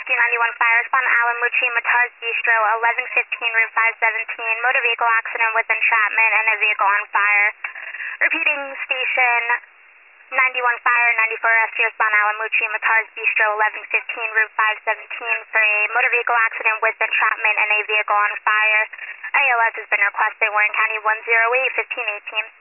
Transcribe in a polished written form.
91 Fire, respond Alamuchi, Matar's Bistro, 1115 Route 517, motor vehicle accident with entrapment and a vehicle on fire. Repeating station 91 Fire, 94 Rescue, respond Alamuchi, Matar's Bistro, 1115 Route 517 for a motor vehicle accident with entrapment and a vehicle on fire. ALS has been requested, Warren County 108, 1518.